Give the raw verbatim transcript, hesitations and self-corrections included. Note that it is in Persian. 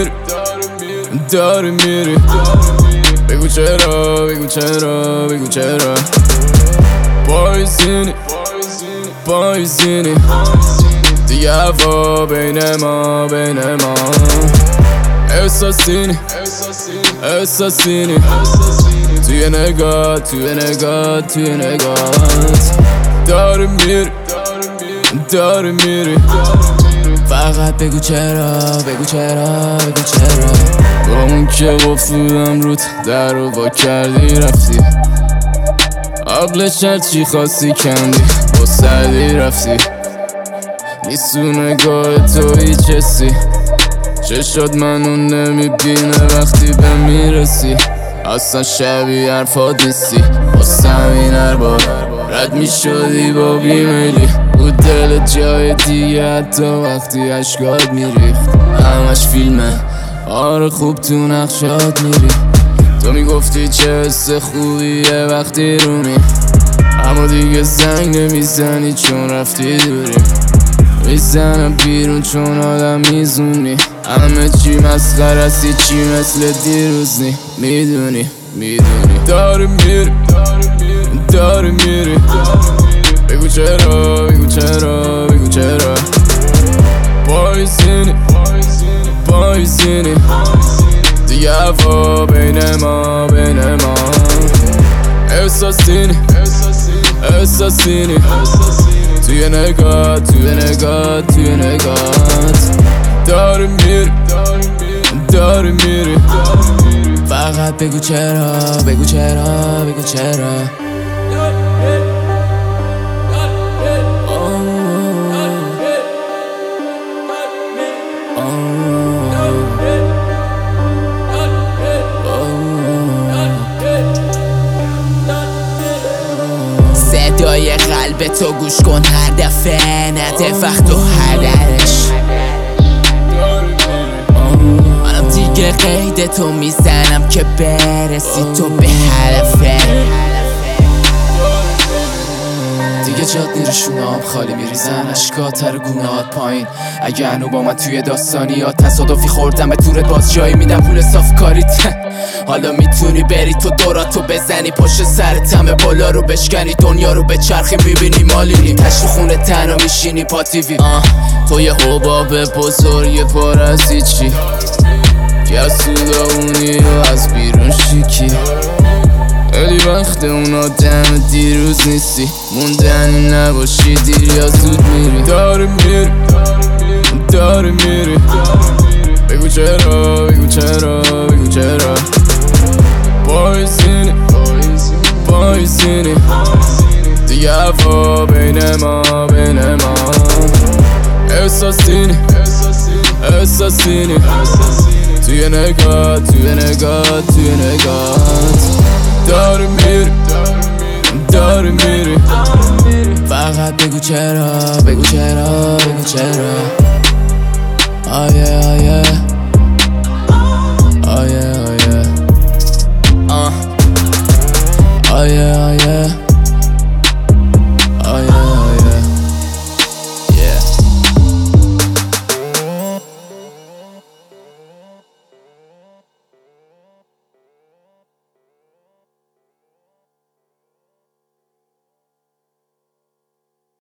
میری داری میری بگو چرا بگو چرا بگو چرا پاییزینی پاییزینی دیگه هوا بین ما بین ما احساسینی احساسینی توی نگاه توی نگاه توی نگاهت داری میری داری میری فقط بگو چرا بگو چرا بگو چرا با اون که گفتم روت در رو وا کردی رفتی قبلش هرچی خواستی کندی با سردی رفتی نیست تو نگاه تو هیچ حسی چشات منو نمیبینه وقتی به میرسی اصلا شبیه حرفات نیستی واسم این هر بار رد میشدی با بیمیلی بود دل جای دیگه حتی وقتی عشقات میریخت همش فیلمه آره خوب تو نقشات میری تو میگفتی چه حس خوبیه وقتی رومی اما دیگه زنگ نمیزنی چون رفتی دوری میزنم بیرون چون آدم میزونی همه چی مسخره است چی مثل دیروز نی میدونی میدونی داری میری داری میری بگو چرا بگو چرا بگو چرا پاییزینی پاییزینی دیگه هوا بین ما بین ما احساسینی احساسینی توی نگاه توی نگاه توی نگاهت داری میری داری میری فقط بگو چرا بگو چرا بگو چرا صدای قلب تو گوش کن هر دفعه نده وقت و هدرش منم دیگه قید تو میزنم که برسی تو به هدفه دیگه جاد نیرشونام خالی میریزن اشکات رو گونهات پایین اگه هنو با من توی داستانی یا تصادفی خوردم به تورت باز جایی میدم پول صاف کاریت حالا میتونی بری تو دوراتو بزنی پشت سرت همه بالا رو بشکنی دنیا رو به چرخی میبینی مالینی تشت خونه تنها میشینی پا تیوی تو یه حباب بزرگ پر از هیچی که از سوداونی و از بیرون شیکی خیلی وقت اون آدم دیروز نیستی موندنی نباشی دیر یا زود میری داری میری داری میری بگو چرا بگو چرا بگو چرا پاییزینی پاییزینی دیگه هوا بین ما بین ما احساسینی احساسینی توی نگاه توی نگاه توی نگاهت داری میری داری میری فقط بگو چرا بگو چرا بگو چرا آیه آیه